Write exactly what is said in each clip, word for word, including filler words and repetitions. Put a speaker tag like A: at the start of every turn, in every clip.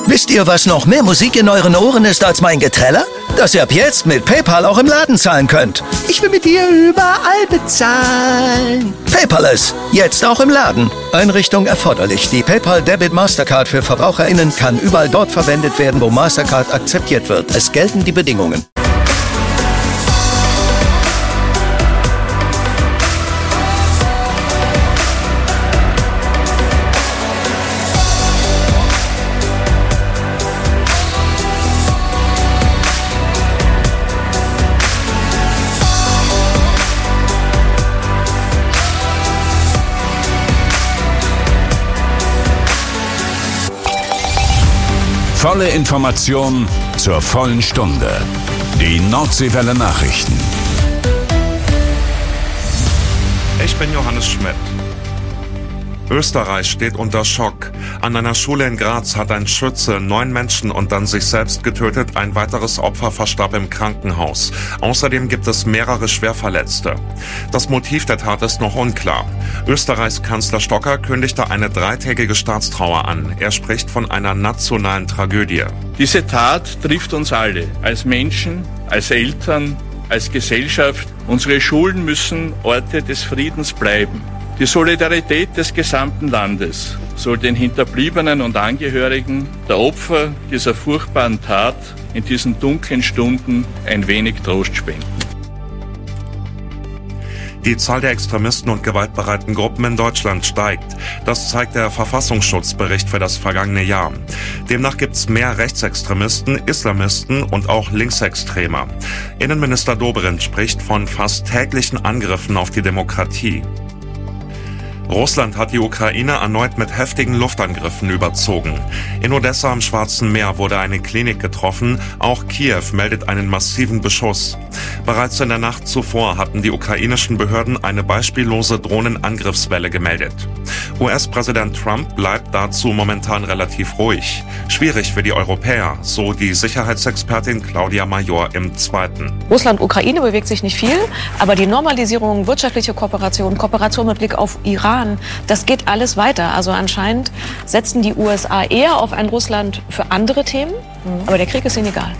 A: Wisst ihr, was noch mehr Musik in euren Ohren ist als mein Geträller? Dass ihr ab jetzt mit PayPal auch im Laden zahlen könnt. Ich will mit dir überall bezahlen. Paperless, jetzt auch im Laden. Einrichtung erforderlich. Die PayPal Debit Mastercard für VerbraucherInnen kann überall dort verwendet werden, wo Mastercard akzeptiert wird. Es gelten die Bedingungen.
B: Volle Information zur vollen Stunde. Die Nordseewelle Nachrichten.
C: Ich bin Johannes Schmidt. Österreich steht unter Schock. An einer Schule in Graz hat ein Schütze neun Menschen und dann sich selbst getötet. Ein weiteres Opfer verstarb im Krankenhaus. Außerdem gibt es mehrere Schwerverletzte. Das Motiv der Tat ist noch unklar. Österreichs Kanzler Stocker kündigte eine dreitägige Staatstrauer an. Er spricht von einer nationalen Tragödie.
D: Diese Tat trifft uns alle, als Menschen, als Eltern, als Gesellschaft. Unsere Schulen müssen Orte des Friedens bleiben. Die Solidarität des gesamten Landes soll den Hinterbliebenen und Angehörigen der Opfer dieser furchtbaren Tat in diesen dunklen Stunden ein wenig Trost spenden.
C: Die Zahl der Extremisten und gewaltbereiten Gruppen in Deutschland steigt. Das zeigt der Verfassungsschutzbericht für das vergangene Jahr. Demnach gibt es mehr Rechtsextremisten, Islamisten und auch Linksextreme. Innenminister Dobrindt spricht von fast täglichen Angriffen auf die Demokratie. Russland hat die Ukraine erneut mit heftigen Luftangriffen überzogen. In Odessa am Schwarzen Meer wurde eine Klinik getroffen. Auch Kiew meldet einen massiven Beschuss. Bereits in der Nacht zuvor hatten die ukrainischen Behörden eine beispiellose Drohnenangriffswelle gemeldet. U S-Präsident Trump bleibt dazu momentan relativ ruhig. Schwierig für die Europäer, so die Sicherheitsexpertin Claudia Major im Zweiten.
E: Russland-Ukraine bewegt sich nicht viel, aber die Normalisierung, wirtschaftliche Kooperation, Kooperation mit Blick auf Iran, das geht alles weiter. Also anscheinend setzen die U S A eher auf ein Russland für andere Themen, aber der Krieg ist ihnen egal.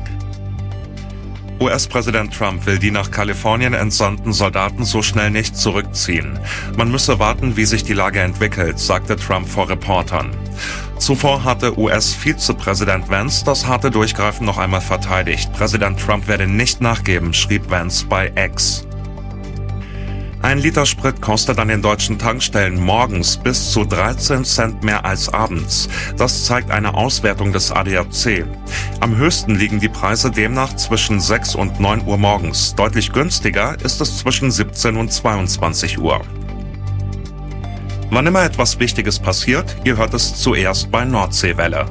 C: U S-Präsident Trump will die nach Kalifornien entsandten Soldaten so schnell nicht zurückziehen. Man müsse warten, wie sich die Lage entwickelt, sagte Trump vor Reportern. Zuvor hatte U S-Vizepräsident Vance das harte Durchgreifen noch einmal verteidigt. Präsident Trump werde nicht nachgeben, schrieb Vance bei X. Ein Liter Sprit kostet an den deutschen Tankstellen morgens bis zu dreizehn Cent mehr als abends. Das zeigt eine Auswertung des A D A C. Am höchsten liegen die Preise demnach zwischen sechs und neun Uhr morgens. Deutlich günstiger ist es zwischen siebzehn und zweiundzwanzig Uhr. Wann immer etwas Wichtiges passiert, ihr hört es zuerst bei Nordseewelle.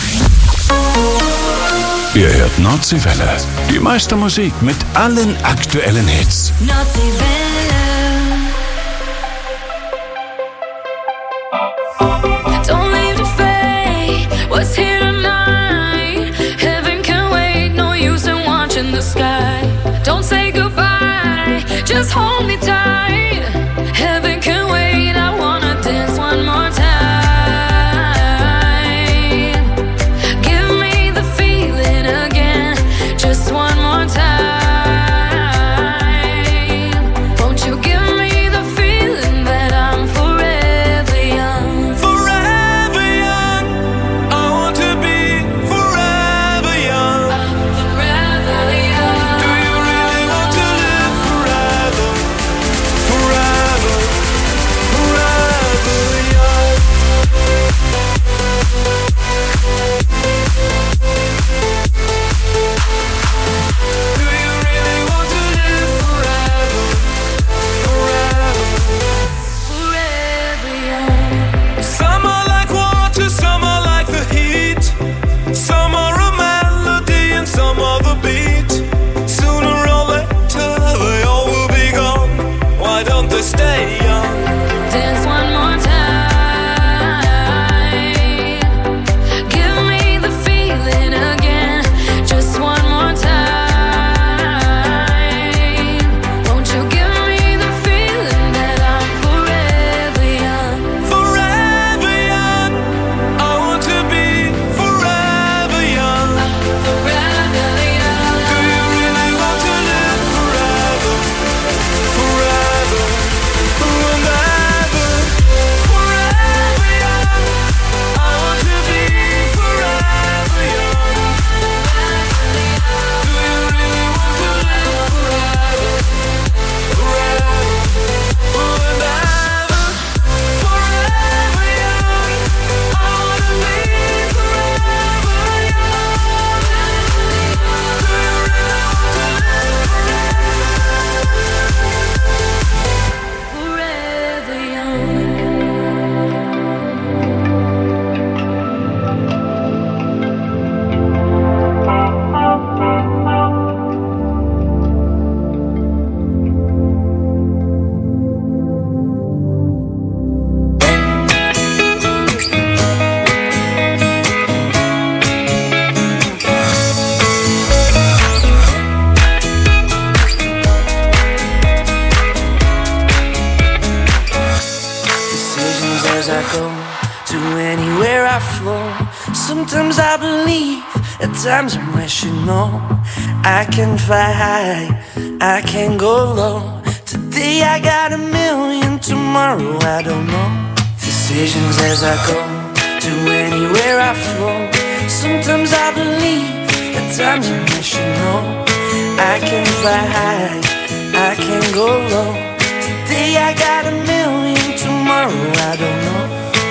B: Ihr hört Nordseewelle. Die meiste Musik mit allen aktuellen Hits.
F: Nordseewelle. Don't leave the fate, what's here tonight? Heaven can wait, no use in watching the sky. Don't say goodbye, just hold me tight. Heaven can wait, I wanna dance one more time. Give me the feeling again, just one more time. Won't you give me the feeling that I'm forever young?
G: Forever young, I want to be forever young.
F: I'm forever young.
G: Do you really want to live forever?
H: anywhere I flow. Sometimes I believe, at times I'm rational. I can fly high, I can go low. Today I got a million, tomorrow I don't know. Decisions as I go, to anywhere I flow. Sometimes I believe, at times I'm rational. I can fly high, I can go low. Today I got a million, tomorrow I don't know.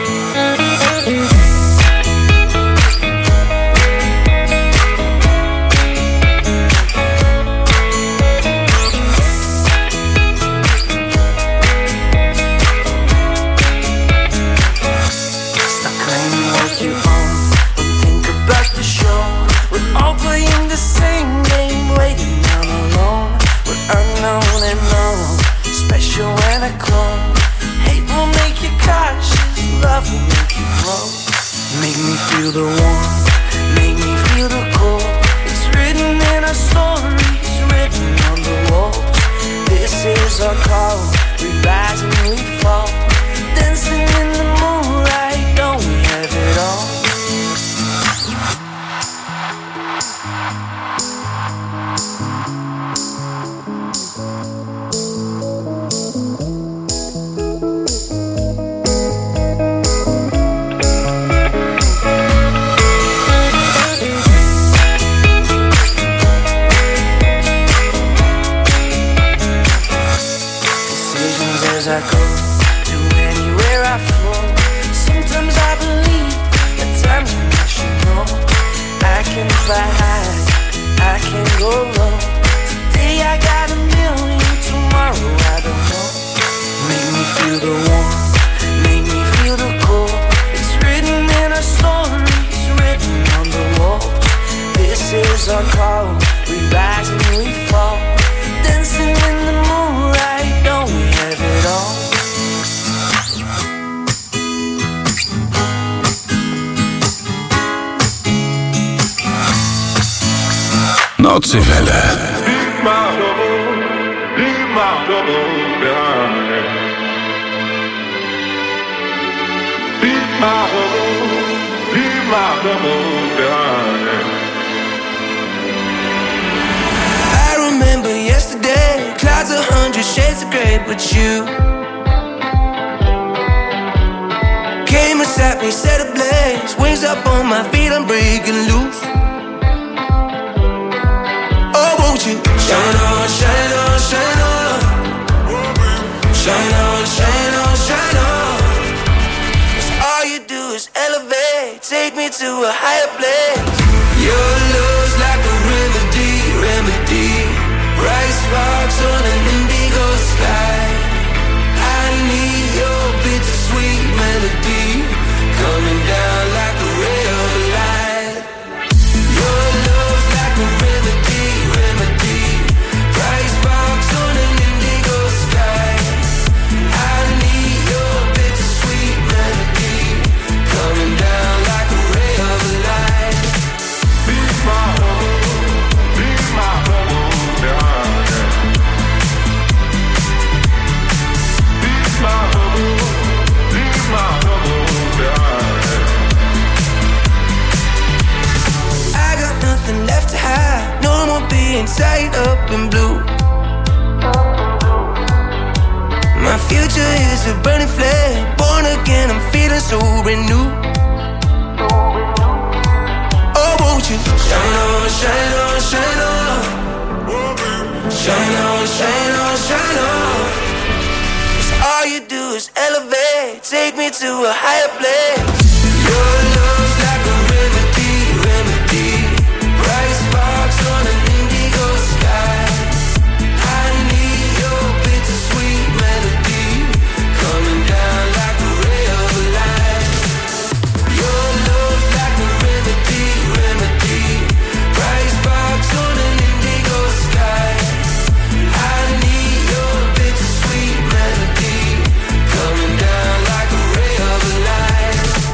H: Stop claiming what you own and think about the show. We're all playing the same game, waiting on alone. We're unknown and known, special when I clone. Hate will make you cautious, love will make you grow. Make me feel the warmth, make me feel the cold. It's written in our stories, written on the walls. This is our call, we rise and we fall. Dancing in the moonlight, don't we have it all? As I go to anywhere I flow. Sometimes I believe, at times I'm rational. I can fly high, I can go low. Today I got a million, tomorrow I don't know. Make me feel the warmth, make me feel the cold. It's written in our stories, written on the walls. This is our call, we rise and we fall. Dancing in the moonlight, don't we have it all?
B: Nordseewelle.
I: Leave my trouble, leave my troubles behind. Leave my trouble, leave my troubles behind.
H: I remember yesterday, clouds a hundred shades of grey, but you came and sat me, set ablaze. Wings up on my feet, I'm breaking loose. Oh, won't you shine on, shine on, shine on, shine on, shine on, shine on. 'Cause all you do is elevate, take me to a higher place. Your love's like a remedy, remedy. Bright sparks on an indigo sky. I need your bittersweet melody coming down like a ray of light. Your love's like a remedy, remedy. Bright sparks on an indigo sky. I need your bittersweet melody coming down like a ray of light.
I: Leave my trouble, leave my trouble behind. Leave my trouble, leave my trouble behind.
H: I got nothing left to hide, no more being tied up in blue. My future is a burning flame, born again, I'm feeling so renewed. Oh, won't you shine on, shine on, shine on, shine on, shine on, shine on. 'Cause all you do is elevate, take me to a higher place. Your love's like a remedy, remedy. Bright sparks on an indigo sky. I need your bittersweet melody coming down like a ray of light. Your love's like a remedy, remedy. Bright sparks on an indigo sky. I need your bittersweet melody coming down like a ray of light.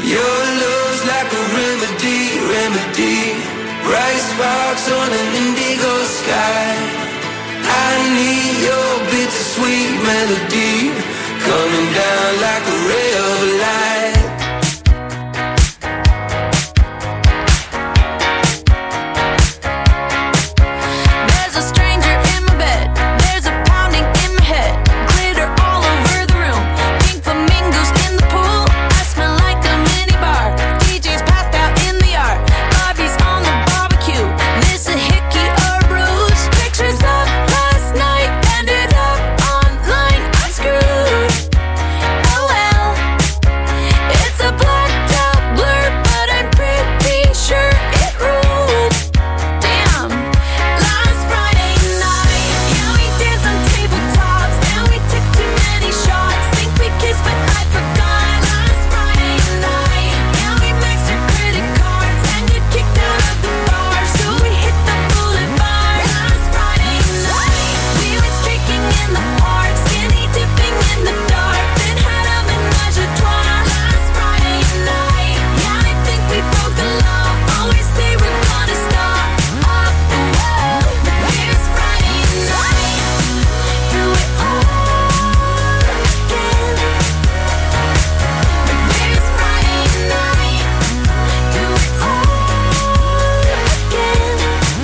H: Your love's like a remedy, remedy. Bright sparks on an indigo sky. I need your bittersweet melody coming down like a ray of light.
F: There's a stranger in my bed. There's a pounding in my head. Glitter all over the room. Pink flamingos in the pool. I smell like a minibar. D J's passed out in the yard. Bobby's on the barbecue. This a hickey or bruise. Pictures of last night ended up online. I'm screwed. Oh well. It's a blacked out blur, but I'm pretty sure it ruled. Damn. Last Friday night, yeah, we danced on tabletops and we took too many shots. Think we kissed, but I forgot. Last Friday night, yeah, we maxed our credit cards and got kicked out of the bar, so we hit the boulevard. Last Friday night, we went streaking in the park, skinny dipping in the dark, then had a menage a trois. Last Friday night, yeah, I think we broke the law. Always say we're gonna stop. Oh, here's Friday night. Do it all again. Here's Friday night. Do it all again.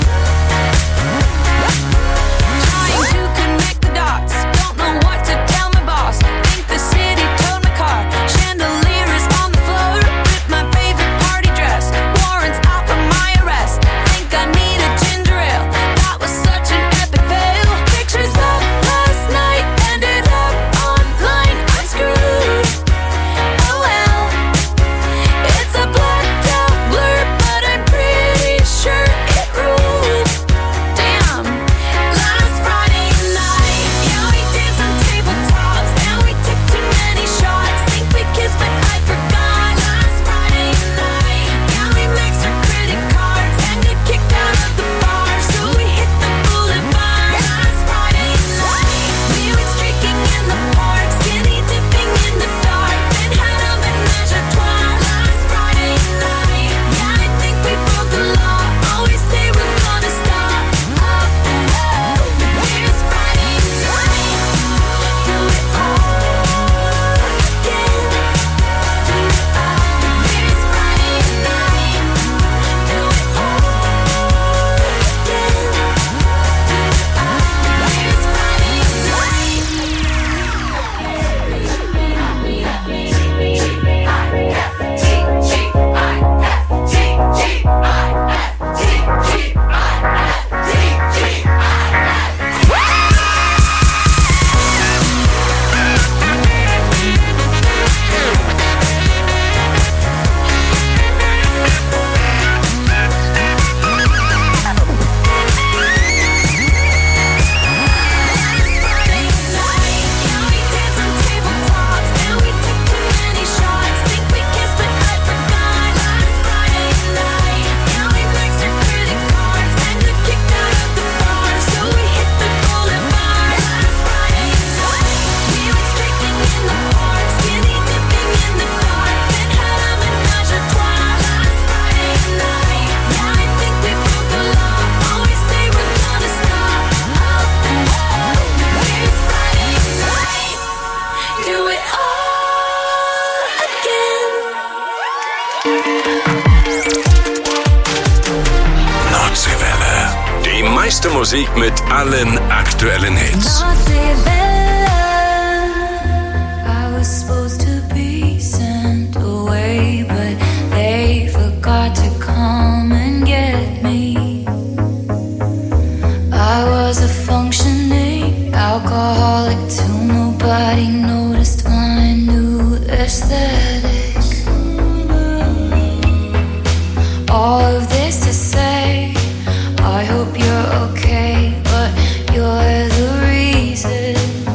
F: Trying to connect the dots. Don't know what to tell my boss. Think the city towed my car. Chandelier is on the floor. With my favorite party dress. Warrants out for my arrest. Think I need a ginger ale. That was such an epic fail. Pictures of last night ended up online. I'm screwed. Oh well. It's a blacked out blur, but I'm pretty sure it ruled. Damn. Last Friday night, yeah, we danced on tabletops and we took too many shots. Think we kissed, but I forgot. Last Friday night, yeah, we maxed our credit cards and got kicked out of the bar, so we hit the boulevard. Last Friday night, we went streaking in the park, skinny dipping in the dark, then had a menage a trois. Last Friday night, yeah, I think we broke the law. Always say we're gonna stop. Oh, here's Friday night. Do it all again. Do it all. Here's Friday night. Do it all again. Do it all. Here's Friday
B: Nordseewelle. Die meiste Musik mit allen aktuellen Hits.
F: I was supposed to be sent away, but they forgot to come and get me. I was a functioning alcoholic till nobody noticed my new aesthetic. All of this to say, I hope you're okay, but you're the reason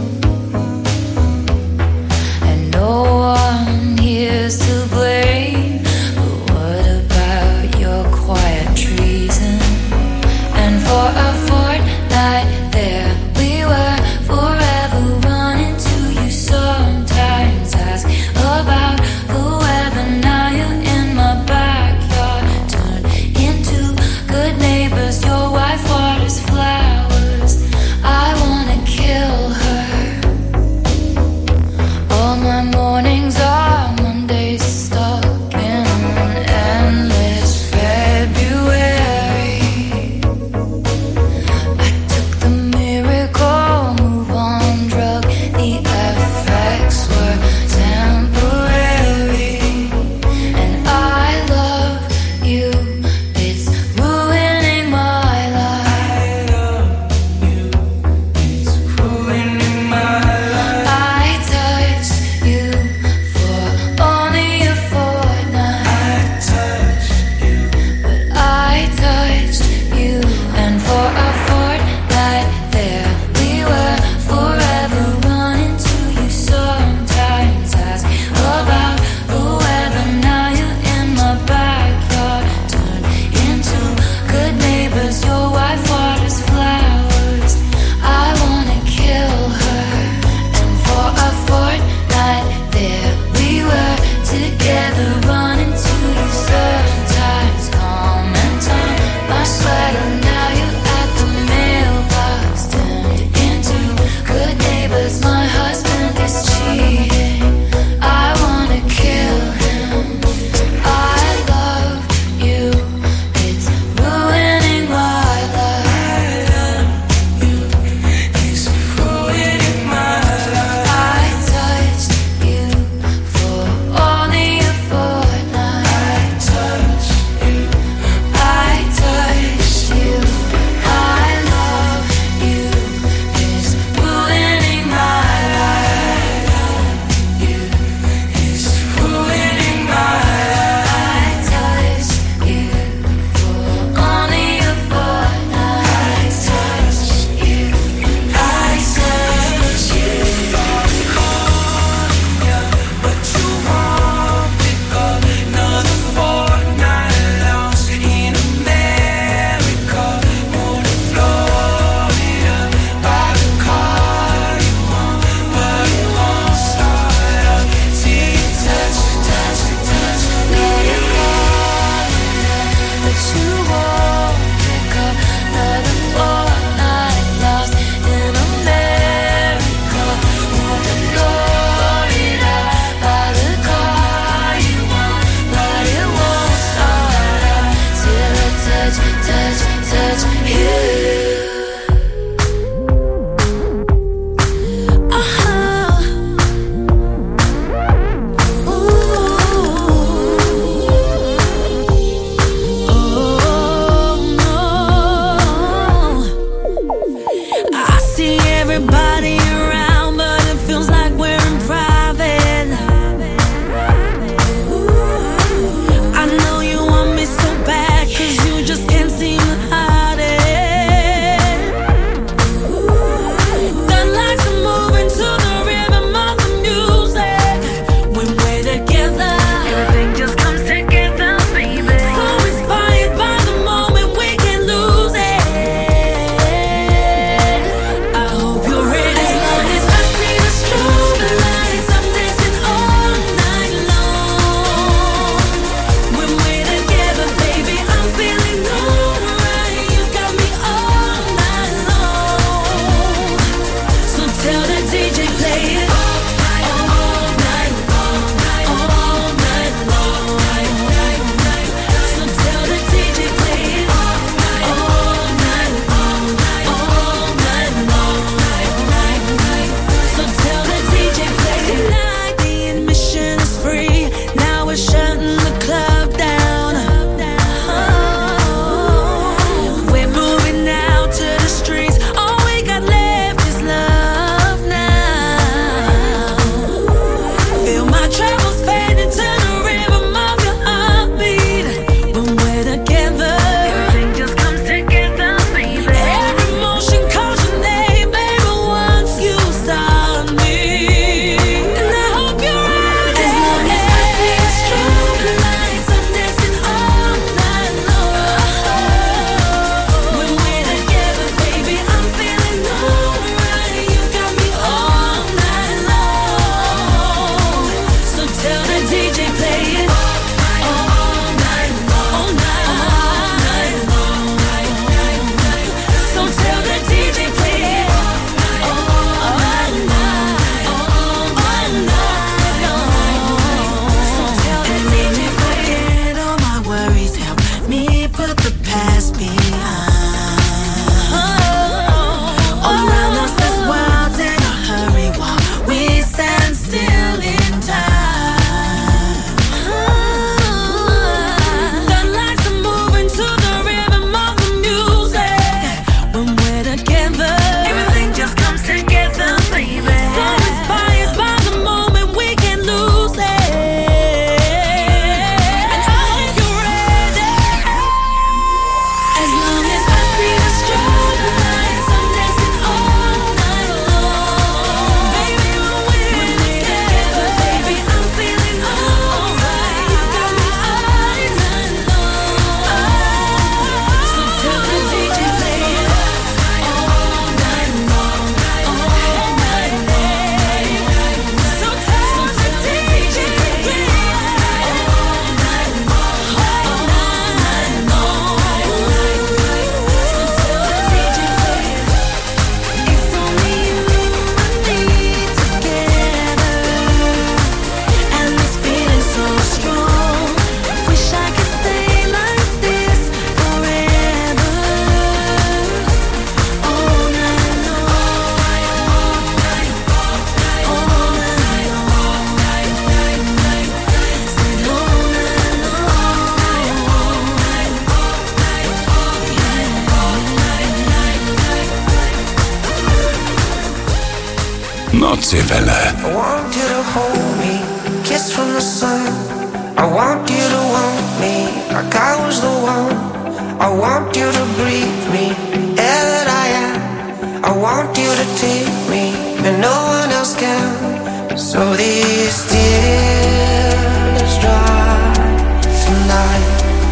B: Nordseewelle.
H: I want you to hold me, kiss from the sun. I want you to want me like I was the one. I want you to breathe me, air that I am. I want you to take me, and no one else can. So these tears dry tonight.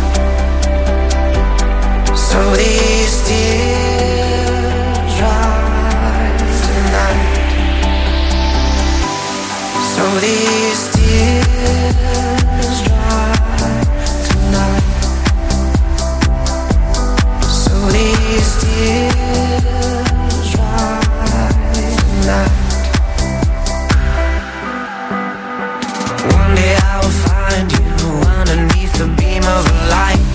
H: So these tears dry tonight. So these tears dry tonight. So these tears dry tonight. One day I will find you underneath the beam of a light,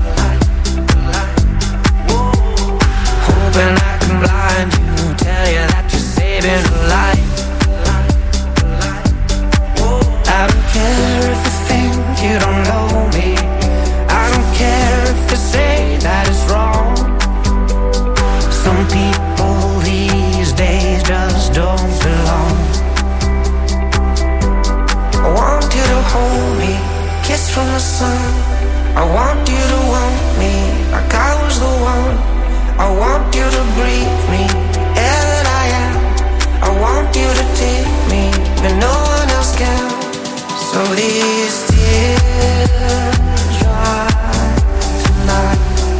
H: hoping I can blind you, tell you that you're saving a life. I don't care if you think you don't know me. I don't care if they say that it's wrong. Some people these days just don't belong. I want you to hold me, kiss from the sun. I want you to want me like I was the one. I want you to breathe me, air that I am. I want you to take me, and no one else can. So these tears dry tonight.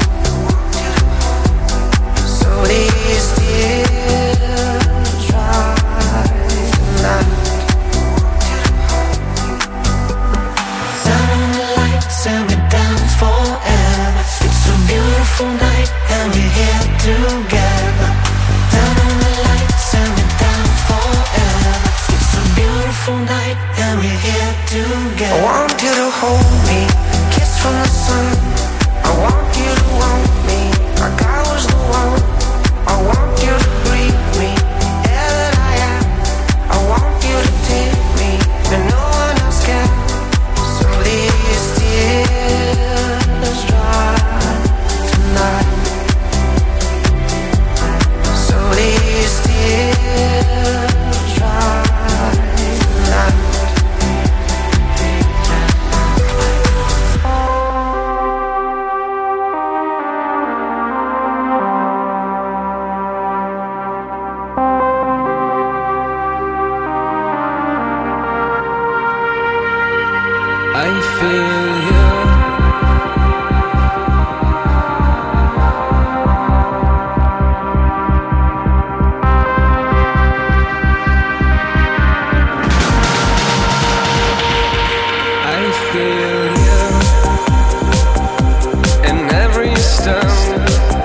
H: So these tears dry tonight. Turn on the lights and we're down forever. It's a beautiful night and we're here together. Turn on the lights and we're down forever. It's a beautiful night and we're here together. I want you to hold me, kiss from the sun. I want you to want me like I was the one. I want you to breathe me, air that I am. I want you to take me, and no one else can. So these tears dry tonight. So these tears dry tonight. I feel you. I feel you in every stone,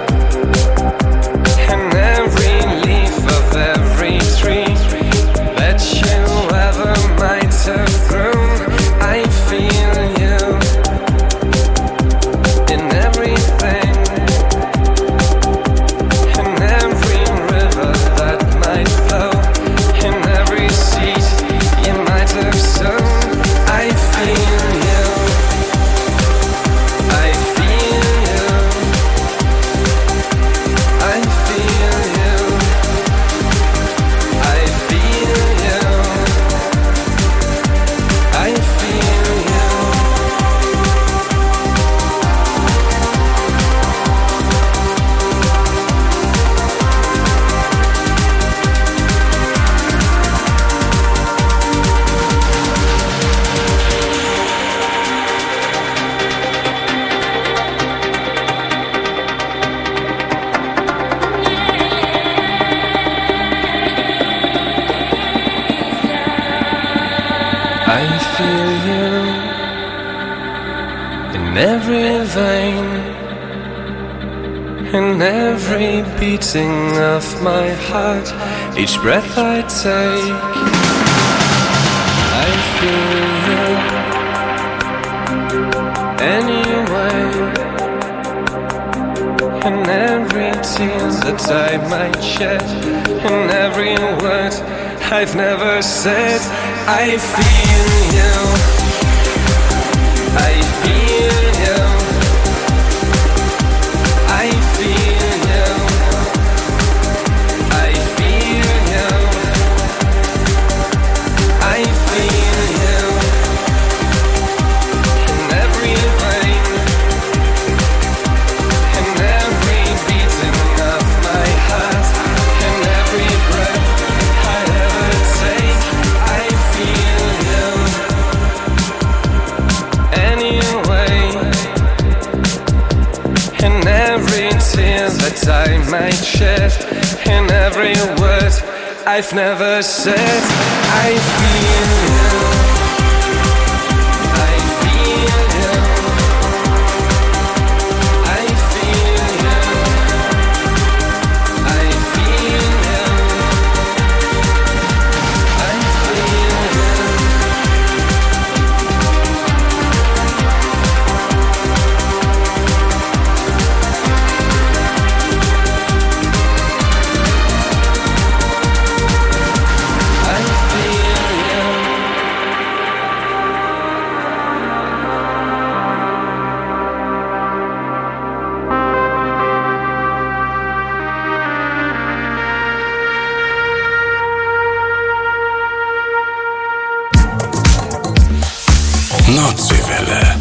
H: in every leaf of every tree that you ever might have grown. I feel you in everything, in every river that might flow, in every seed you might have sown. I feel you, I feel you, I feel you, I feel you, I feel you. I feel you in every vein, in every beating of my heart, each breath I take. I feel you anyway, in every tear that I might shed, in every word I've never said. I feel you, I feel you, I feel you, I feel you,
J: words I might share, in every word I've never said. I feel you, I feel you, I feel you, I feel you, I feel you.
B: Notsivele.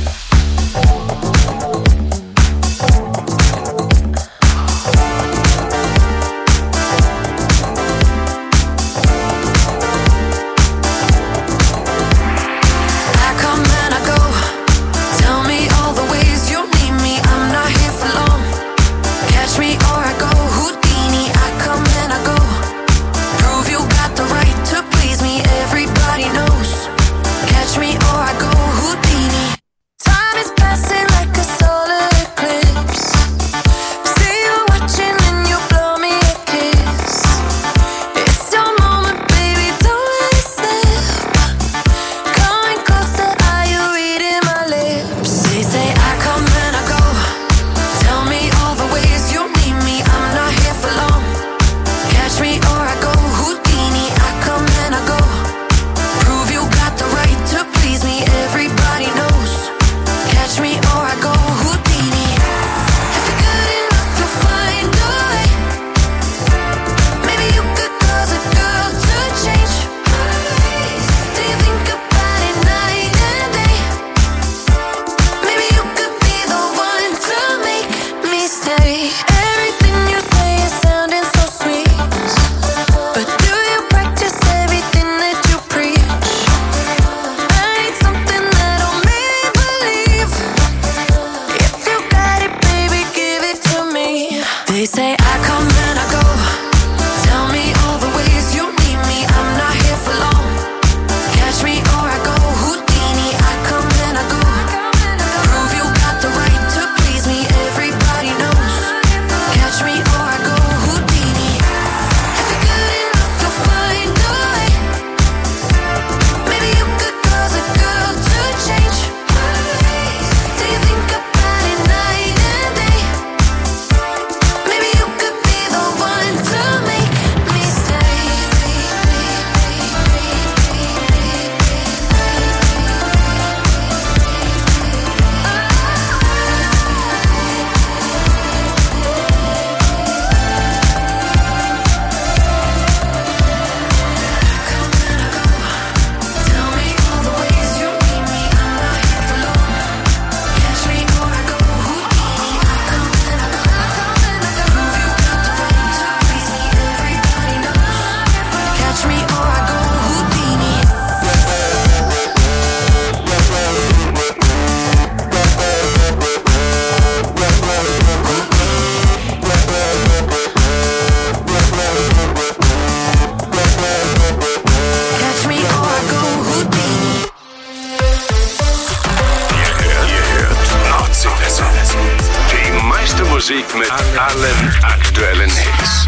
B: Musik mit allen aktuellen Hits.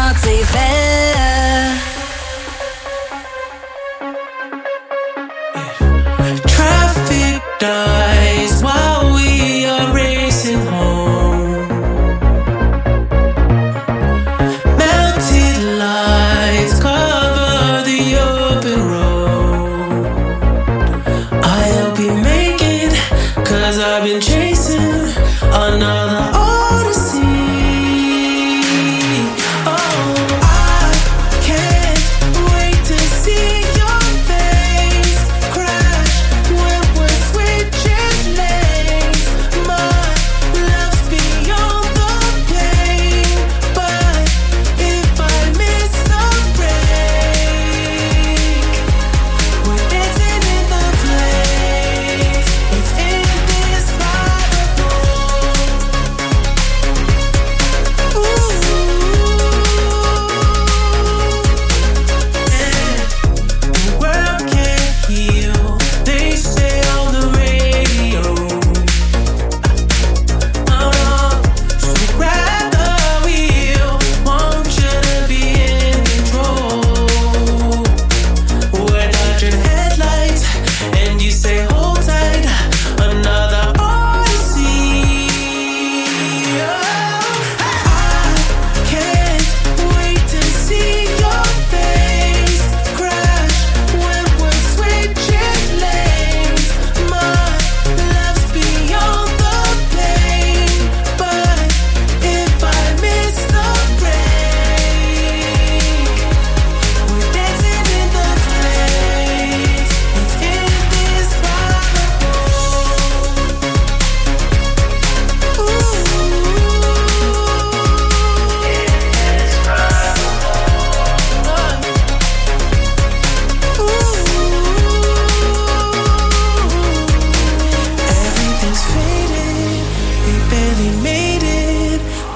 F: Nordseewelle.
K: Traffic dies while we are racing home. Melted lights cover the open road. I hope you make it, 'cause I've been chasing another odyssey. Oh, I can't wait to see your face crash when we're switching lanes. My love's beyond the pain, but if I miss the break, we're dancing in the flames. It's indescribable.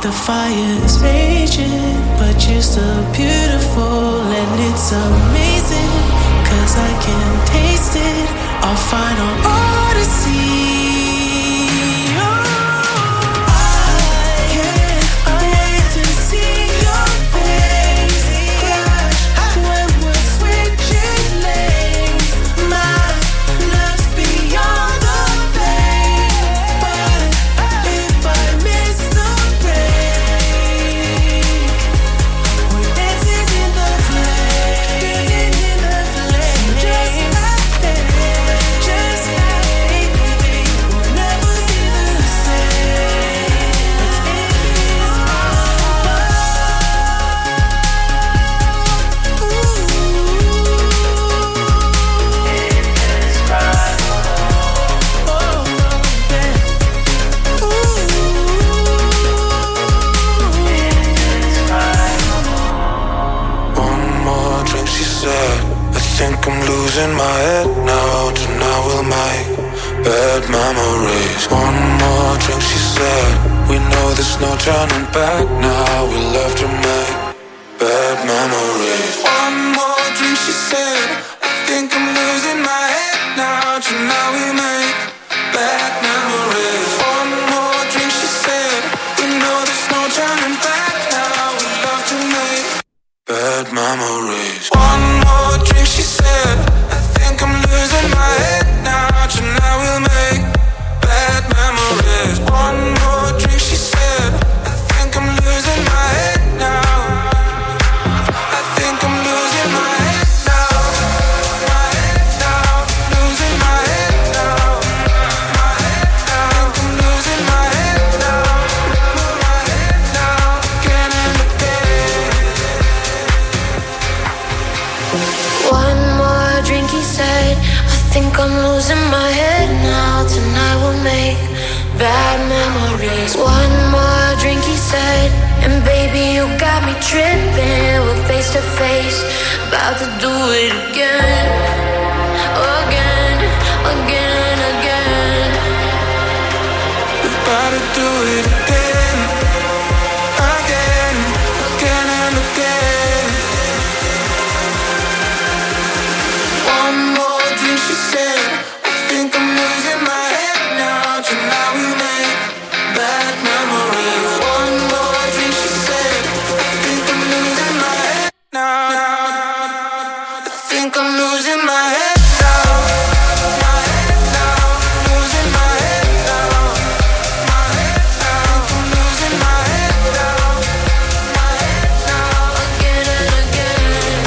K: The fire's raging, but you're still beautiful, and it's amazing, cause I can taste it, our final odyssey.
H: In my head now, tonight we'll make bad memories. One more drink, she said. We know there's no turning back now. We love to make bad memories. One more drink, she said. I think I'm losing my head now. Tonight we make bad memories. One more drink, she said. We know there's no turning back now. We love to make bad memories. One more drink, she said. I'm losing my head now. Tonight we'll make bad memories. One more drink, she said. I think I'm losing my head now. I think I'm losing my head now. My head now. Losing my head now. My head now. I think I'm losing my head now. My head now. Again and again.
F: One more drink, he said. I think I'm losing my head now. Tonight we'll make bad memories. One more drink, he said. And baby, you got me tripping. We're face to face, about to do it again. Again, again, again.
H: We're about to do it again. Again, again and again. One more drink, she said. I think I'm losing my head now. Tonight we make bad memories. One more drink, she said. I think I'm losing my head now. I think I'm losing my head now. My head now. Losing my head now. My head now. I'm losing my head now. My head now.
F: Again and again.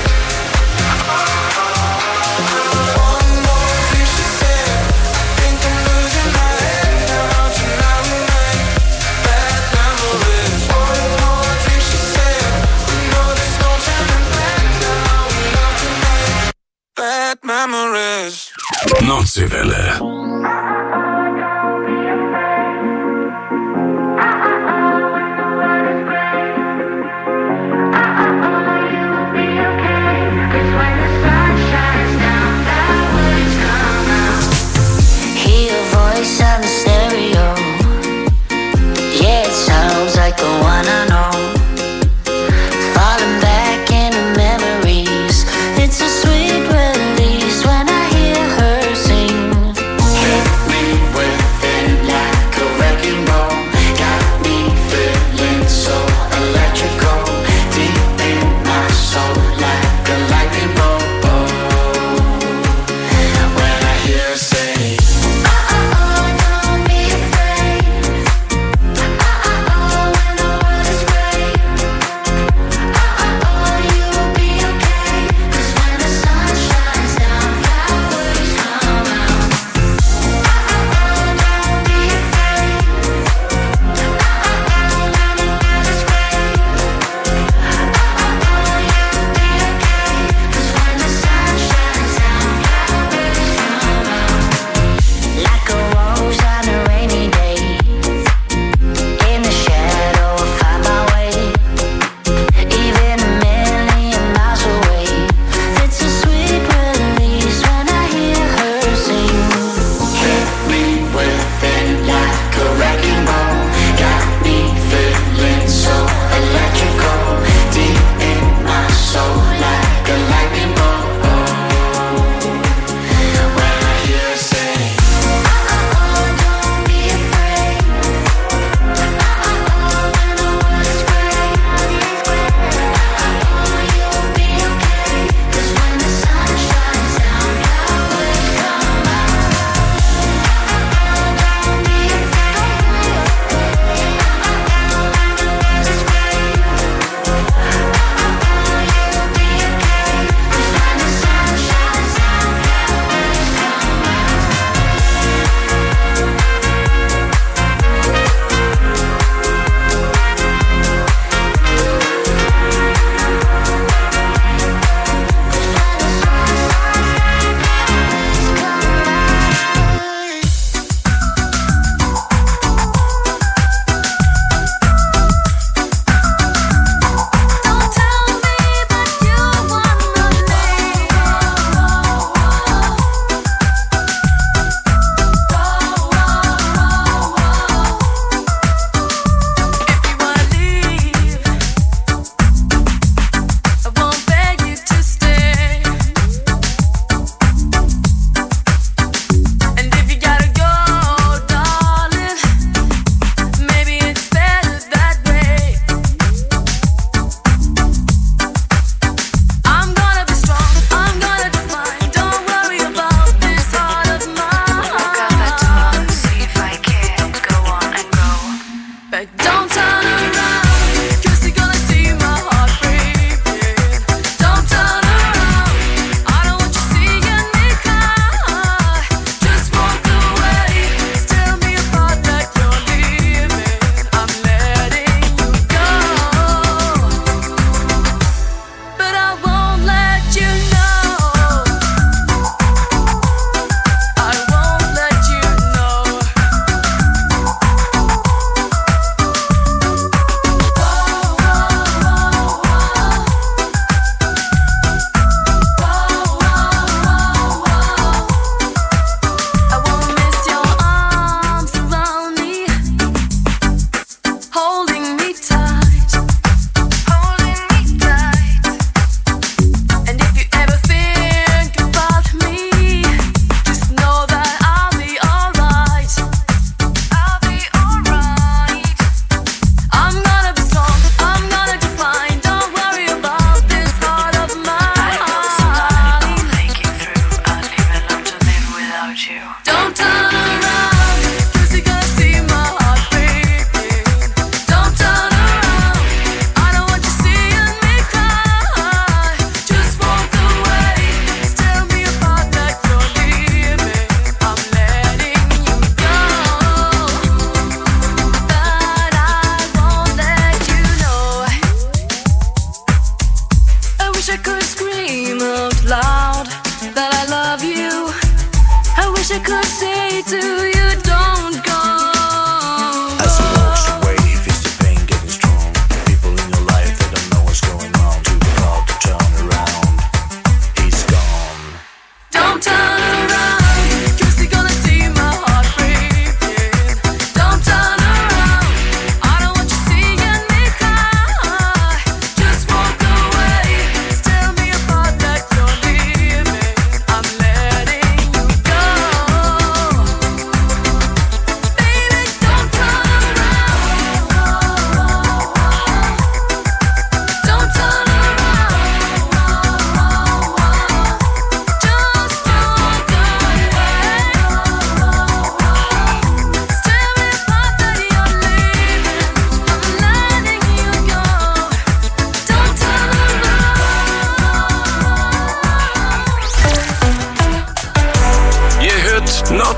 H: One more drink, she said. I think I'm losing my head now. Tonight we make bad memories. One more drink, she said. We know there's no turning back now. We love to make bad memories.
B: Notsivele.
F: Hear your voice on the stereo. Yeah, it sounds like the one I know. Falling back into memories. It's a sweet release when I hear her sing.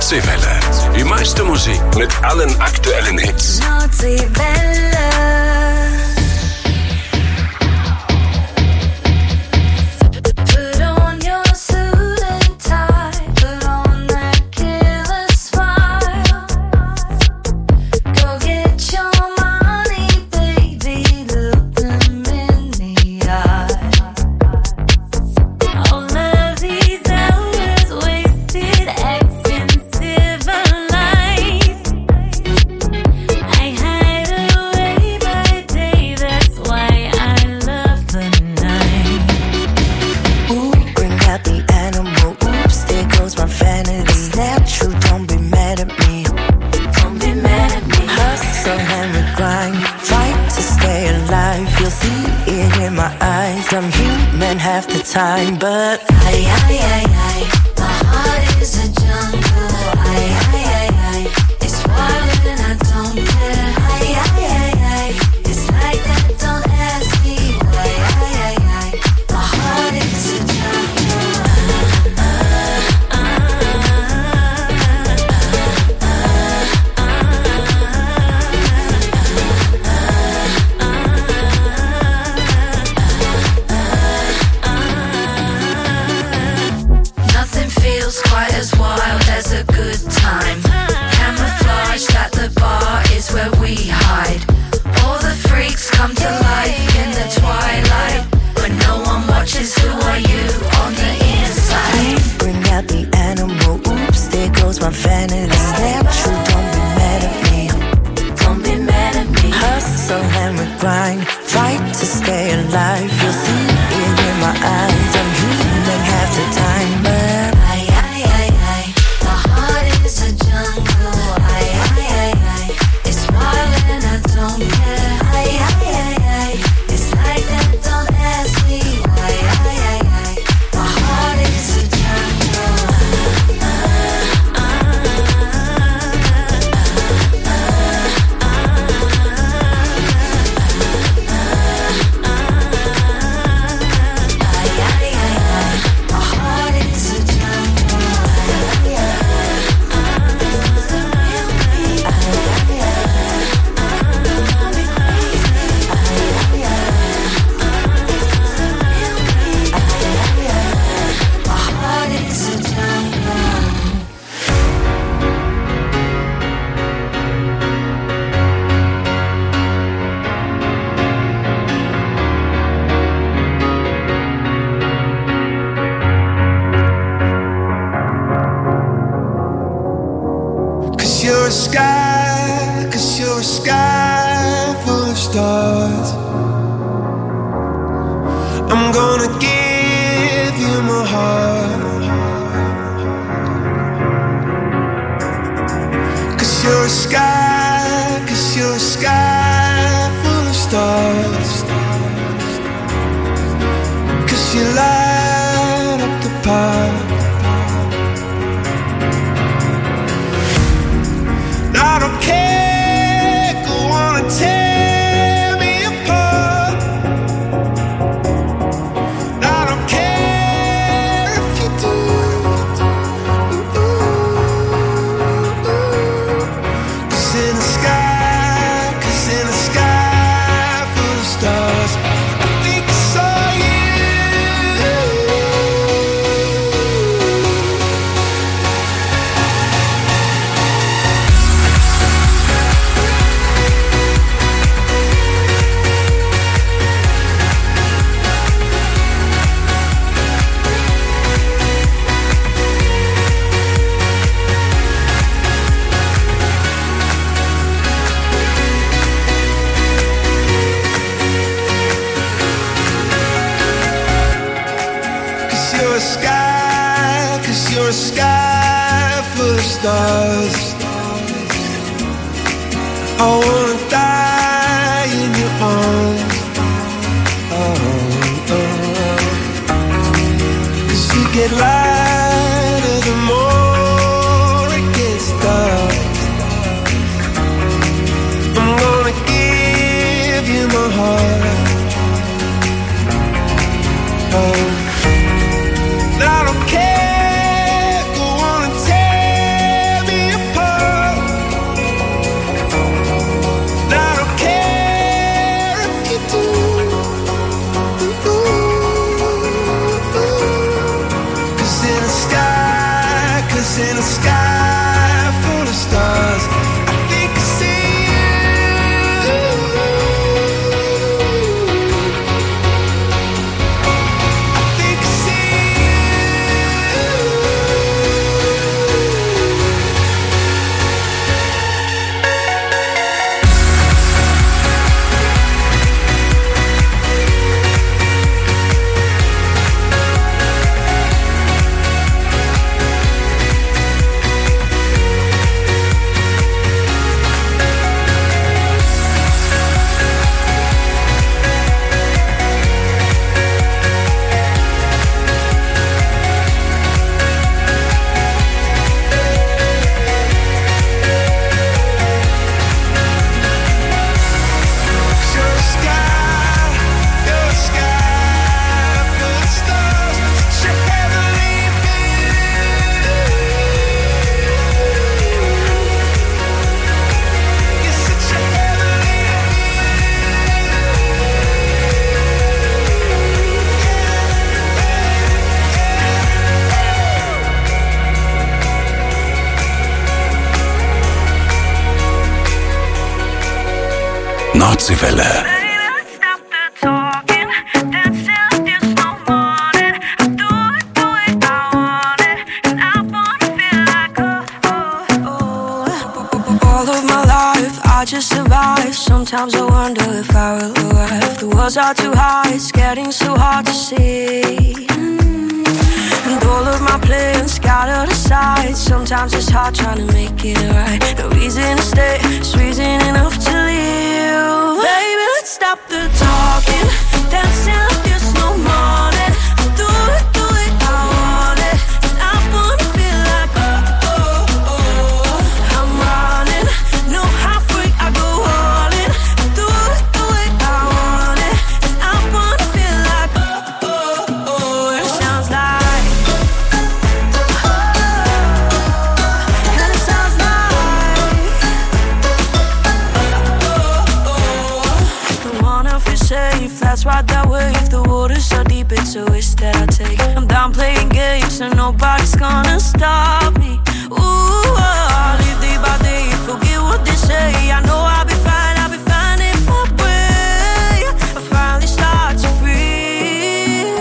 B: Nordseewelle. Die meiste Musik mit allen aktuellen Hits.
F: Nordseewelle. Put on your suit and tie, put on that killer smile. Go get your money, baby, look them in the eye. All of these hours wasted acting civilized. I hide away by day, that's why I love the night.
L: Ooh, bring out the animal. Oops, there goes my vanity. Snap true, don't be mad at me.
F: Don't be mad at me.
L: Hustle and we grind, fight to stay alive. You'll see it in my eyes. I'm human half the time, but
F: Ay, ay, ay, ay, my heart is a jungle. Ay, ay, ay, ay, it's wild and I don't care. Ay, ay, ay, ay, it's like that, don't ask me why. Ay, ay, ay, my heart is a jungle. Nothing feels quite as wild as a good time. Camouflaged at the bar is where we hide. All the freaks come to life in the twilight. When no one watches, who are you on the inside?
L: bring out the animal. Oops, there goes my vanity. Snap true, don't be mad at me.
F: Don't be mad at me.
L: Hustle and we grind, fight to stay alive. You'll see it in my eyes. I'm human half the time, but
F: Ay, ay, ay, ay, my heart is a jungle. Ay, ay, ay, ay, it's wild and I don't care. Ay, ay, ay, ay, it's like that, don't ask me why. Ay, ay, ay, my heart is a jungle. Ay, ay, ay, ay, my heart is a jungle. Ay, ay, ay, this is the real me. Ay, ay, ay, drive me crazy. Ay, ay, ay, this is the real me. Ay, ay, ay, my heart is a jungle.
H: Cause you're a sky, cause you're a sky full of stars. I'm gonna give you my heart. Cause you're a sky, cause you're a sky full of stars. Cause you light up the park. I don't care, go on and tear me apart. I don't care if you do. Cause in the sky, cause in the sky full of stars, I think I saw you. Cause you're a sky, cause you're a sky full of stars. I wanna die in your arms. Oh, oh. Cause you get lighter the more it gets dark. I'm gonna give you my heart. Oh. I don't care, go on and tear
B: Nordseewelle.
M: I just survive. Sometimes I wonder if I will arrive. The walls are too high, it's getting so hard to see. Mm. And all of my plans scattered aside. Sometimes it's hard trying to make it right. No reason to stay, it's reason enough to leave. Baby, let's stop the talking. Dancing like there's no morning. Do it, do it, I want it. And I wanna feel like oh, oh, oh. I'm running, no half. I go all in, do it, do it, I want it. And I wanna feel like oh, oh, oh. And it sounds like oh, and it sounds like oh, oh, oh. I wanna feel safe, that's right that way. If the water's so deep, it's a risk that I take. I'm down playing games and nobody's gonna stop me. Ooh, oh, I'll live day by day, forget what they say. I know I'll be fine, I'll be fine in my way. I finally start to breathe.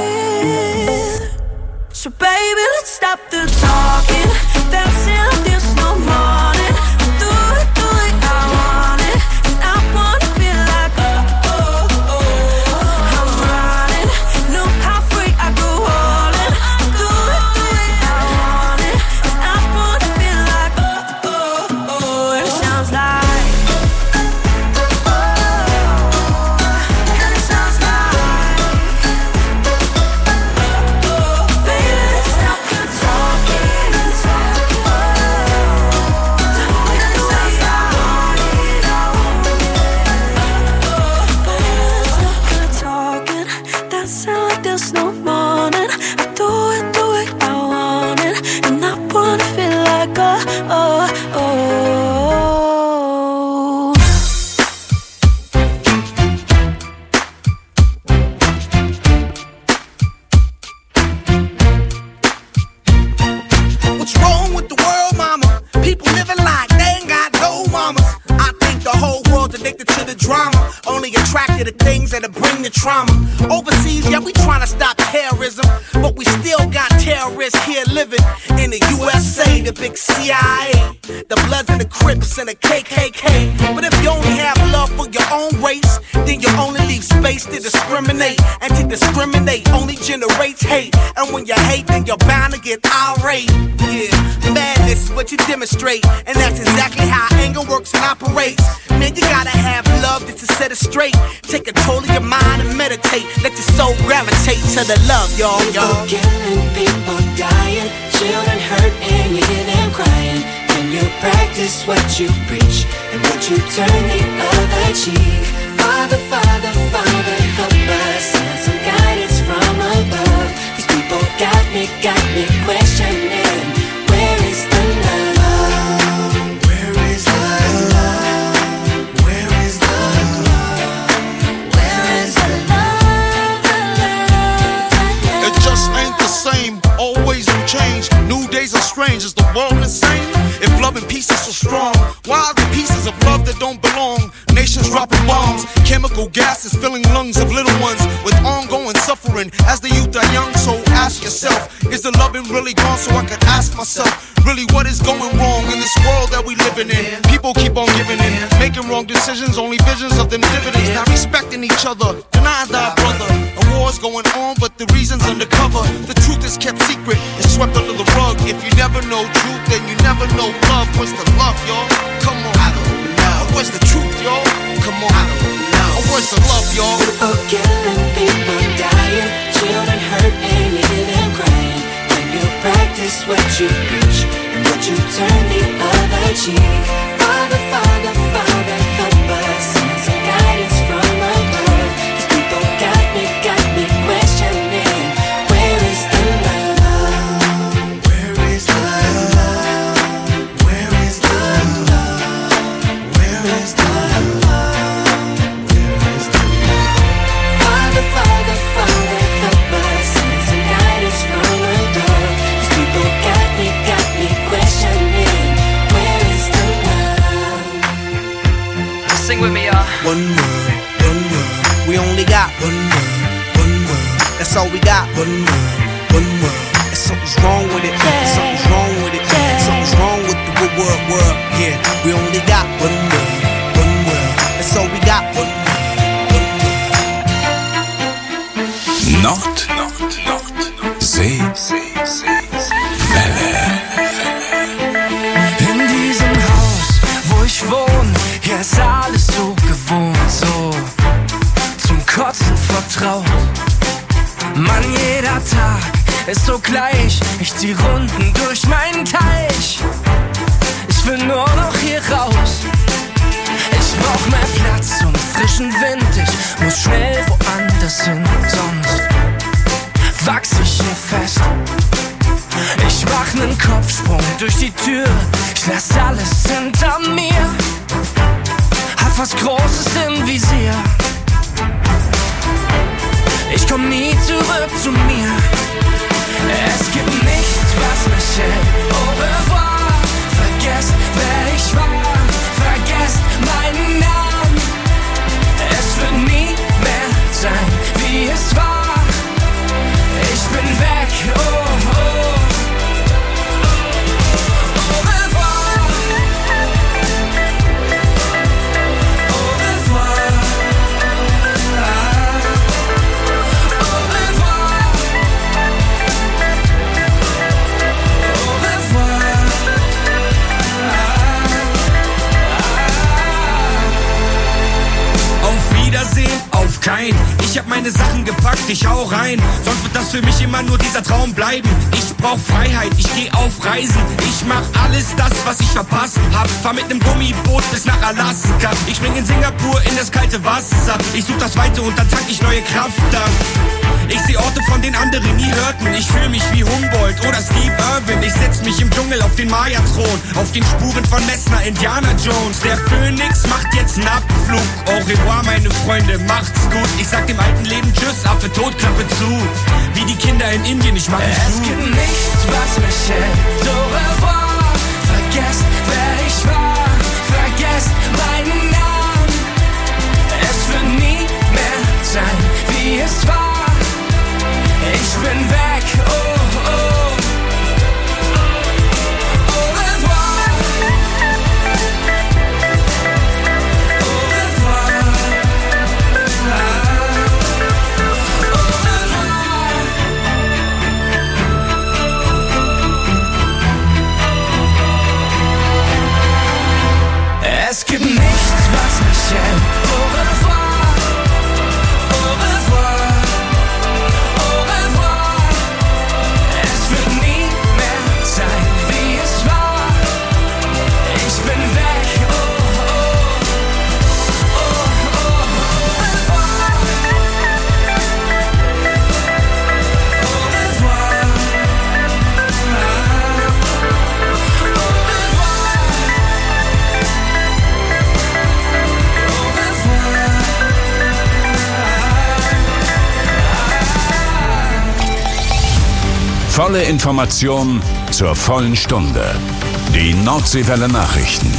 M: So baby, let's stop the talking. Dancing like there's no morning. Do it, do it, I want it. And I wanna feel like oh, oh, oh. I'm running, no halfway, I go all in. Do it, do it, I want it. And I wanna feel like oh, oh, oh. And it sounds like there's no morning. I do it, do it, I want it. And I wanna feel like oh, oh, oh.
N: What's wrong with the world, mama? People living like they ain't got no mamas. I think the whole world's addicted to the drama, only attracted to things that'll bring the trauma. Overseas, yeah, we trying to stop terrorism, but we still got terrorists here living in the U S A, the big C I A, the Bloods and the Crips and the K K K. But if you only have love for your own race, then you only leave space to discriminate, and to discriminate only generates hate. And when you hate, then you're bound to get irate. Yeah, madness is what you demonstrate, and that's exactly how anger works and operates. Man, you gotta have love just to set it straight. Take control of your mind and meditate. Let your soul gravitate to the love, y'all, y'all.
K: People killing, people dying, children hurt and you hear them crying. When you practice what you preach and what you turn the other cheek. Father, Father, Father, help us, send some guidance from above. These people got me, got me questioning, where is the love? Where is the love? Where is the love? Where is the love?
O: It just ain't the same, always new change. New days are strange, is the world insane? If love and peace is so strong, why are there pieces of love that don't belong? Nations dropping bombs, chemical gases filling lungs of little ones with ongoing suffering as the youth are young. So ask yourself, is the loving really gone? So I could ask myself, really what is going wrong in this world that we living in? People keep on giving in, making wrong decisions, only visions of them dividends, not respecting each other, denying thy brother. A war's going on, but the reason's undercover. The truth is kept secret, it's swept under the rug. If you never know truth, then you never know love. What's the love, y'all? Come on, I don't know. Where's the truth, y'all? Come on, I don't know. Where's the love, y'all?
K: People killing, people dying, children hurt and you hear them crying. When you practice what you preach and what you turn the other cheek. Father, Father, Father, help us, send some guidance from above. These people got me, got me questioning, where is the love? Where is the love? Where is the love? Where is the love? Where is the love? Father, Father, Father, help us, send some guidance from above. These people got me, got me questioning, where is the love?
P: Sing with me, y'all.
N: One world, one world. We only got one world, one world. That's all we got. One world, one world. And something's wrong with it. Yeah. Something's wrong with it. Yeah. Something's wrong with the world, world, world. Yeah, we only got one world, one world. That's all we got. One world, one world.
B: Nord, Nord, Nord, See, See, See, Welle.
J: In diesem Haus, wo ich wohne, hier ist alles so gewohnt, so zum Kotzen vertraut. Mann, jeder Tag ist so gleich, ich zieh Runden durch meinen Teich. Ich will nur noch hier raus, ich brauch mehr Platz und frischen Wind. Ich muss schnell woanders hin, sonst wachs ich hier fest. Ich mach nen Kopfsprung durch die Tür, ich lass alles hinter mir. Hab was Großes im Visier, ich komm nie zurück zu mir. Es gibt nichts, was mich hält. Au revoir, vergesst, wer ich war, vergesst meinen Namen. Es wird nie mehr sein, wie es war. Ich bin weg, oh, oh. Au revoir, au revoir, au revoir, au revoir.
Q: Auf Wiedersehen, auf kein. Ich hab meine Sachen gepackt, ich hau rein. Sonst wird das für mich immer nur dieser Traum bleiben. Ich brauch Freiheit, ich geh auf Reisen. Ich mach alles das, was ich verpasst hab. Fahr mit nem Gummiboot bis nach Alaska. Ich spring in Singapur in das kalte Wasser. Ich such das Weite und dann tank ich neue Kraft da. Ich seh Orte, von denen andere nie hörten. Ich fühl mich wie Humboldt oder Steve Irwin. Ich setz mich im Dschungel auf den Maya-Thron, auf den Spuren von Messner, Indiana Jones. Der Phönix macht jetzt nen Abflug. Au revoir, meine Freunde, macht's gut. Ich sag dem alten Leben Tschüss, Affe tot, Klappe zu. Wie die Kinder in Indien, ich mach
J: Es
Q: zu.
J: gibt nichts, was mich hält. Au revoir, vergesst, wer ich war, vergesst meinen Namen. Es wird nie mehr sein, wie es war. Ich bin weg, oh, oh. Au revoir, au revoir, au revoir. Es gibt nichts, was mich hält. Au revoir, au revoir, au revoir. Es wird nie mehr sein, wie es war. Ich bin weg, oh, oh, oh, oh, au revoir, au revoir,
B: Volle Information zur vollen Stunde. Die Nordseewelle Nachrichten.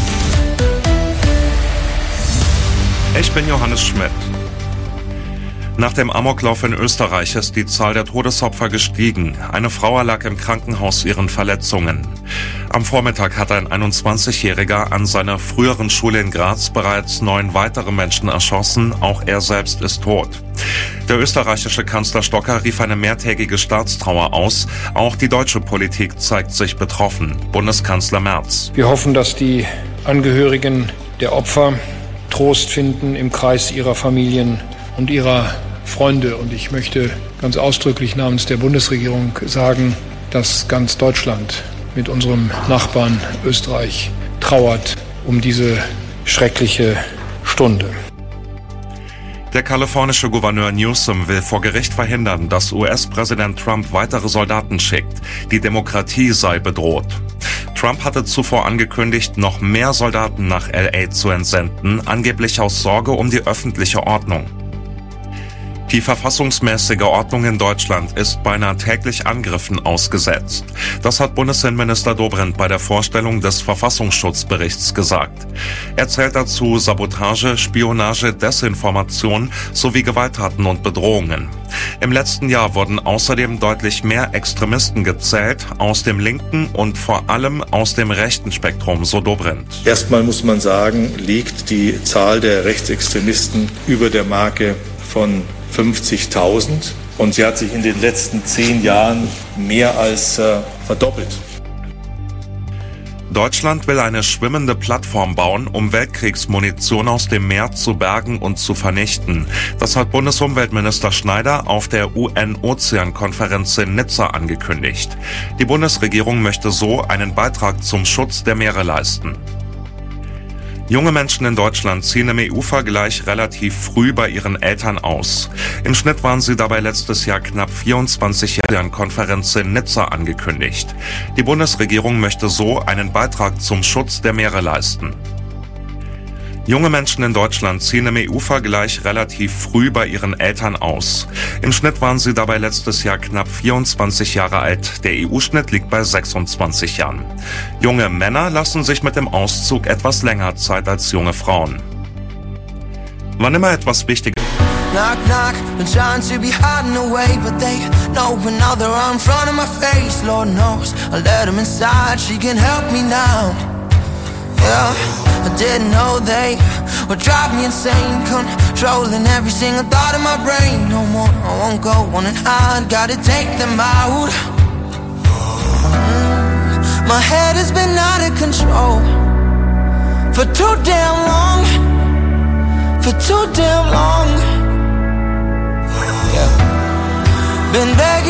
C: Ich bin Johannes Schmidt. Nach dem Amoklauf in Österreich ist die Zahl der Todesopfer gestiegen. Eine Frau erlag im Krankenhaus ihren Verletzungen. Am Vormittag hat ein einundzwanzigjähriger an seiner früheren Schule in Graz bereits neun weitere Menschen erschossen. Auch er selbst ist tot. Der österreichische Kanzler Stocker rief eine mehrtägige Staatstrauer aus. Auch die deutsche Politik zeigt sich betroffen. Bundeskanzler Merz.
R: Wir hoffen, dass die Angehörigen der Opfer Trost finden im Kreis ihrer Familien und ihrer Freunde. Und ich möchte ganz ausdrücklich namens der Bundesregierung sagen, dass ganz Deutschland mit unserem Nachbarn Österreich trauert um diese schreckliche Stunde.
C: Der kalifornische Gouverneur Newsom will vor Gericht verhindern, dass U S-Präsident Trump weitere Soldaten schickt. Die Demokratie sei bedroht. Trump hatte zuvor angekündigt, noch mehr Soldaten nach L A zu entsenden, angeblich aus Sorge um die öffentliche Ordnung. Die verfassungsmäßige Ordnung in Deutschland ist beinahe täglich Angriffen ausgesetzt. Das hat Bundesinnenminister Dobrindt bei der Vorstellung des Verfassungsschutzberichts gesagt. Er zählt dazu Sabotage, Spionage, Desinformation sowie Gewalttaten und Bedrohungen. Im letzten Jahr wurden außerdem deutlich mehr Extremisten gezählt, aus dem linken und vor allem aus dem rechten Spektrum, so Dobrindt.
P: Erstmal muss man sagen, liegt die Zahl der Rechtsextremisten über der Marke von fünfzigtausend und sie hat sich in den letzten zehn Jahren mehr als äh, verdoppelt.
C: Deutschland will eine schwimmende Plattform bauen, um Weltkriegsmunition aus dem Meer zu bergen und zu vernichten. Das hat Bundesumweltminister Schneider auf der U N-Ozean-Konferenz in Nizza angekündigt. Die Bundesregierung möchte so einen Beitrag zum Schutz der Meere leisten. Junge Menschen in Deutschland ziehen im E U-Vergleich relativ früh bei ihren Eltern aus. Im Schnitt waren sie dabei letztes Jahr knapp vierundzwanzig Jahre an Konferenz in Nizza angekündigt. Die Bundesregierung möchte so einen Beitrag zum Schutz der Meere leisten. Junge Menschen in Deutschland ziehen im E U-Vergleich relativ früh bei ihren Eltern aus. Im Schnitt waren sie dabei letztes Jahr knapp vierundzwanzig Jahre alt. Der E U-Schnitt liegt bei sechsundzwanzig Jahren. Junge Männer lassen sich mit dem Auszug etwas länger Zeit als junge Frauen. Wann immer etwas wichtig ist.
H: Knock, knock, been trying to be hiding away, but they know now they're right in front of my face. Lord knows I let them inside, she can help me now. Yeah, I didn't know they would drive me insane, controlling every single thought in my brain. No more, I won't go on and hide, gotta take them out. Mm, my head has been out of control for too damn long, for too damn long. Yeah, been begging.